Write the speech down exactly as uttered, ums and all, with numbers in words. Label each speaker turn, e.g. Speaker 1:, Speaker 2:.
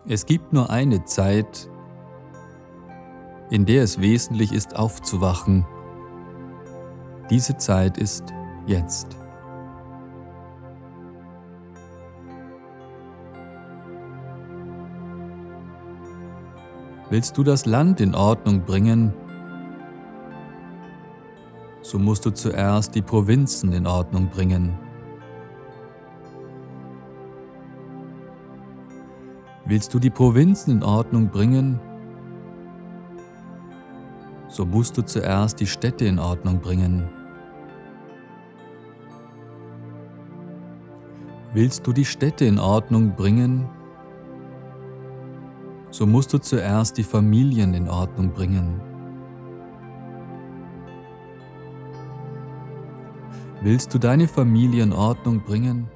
Speaker 1: Es gibt nur eine Zeit, in der es wesentlich ist, aufzuwachen. Diese Zeit ist jetzt. Willst du das Land in Ordnung bringen, so musst du zuerst die Provinzen in Ordnung bringen. Willst du die Provinzen in Ordnung bringen, so musst du zuerst die Städte in Ordnung bringen. Willst du die Städte in Ordnung bringen, so musst du zuerst die Familien in Ordnung bringen. Willst du deine Familie in Ordnung bringen,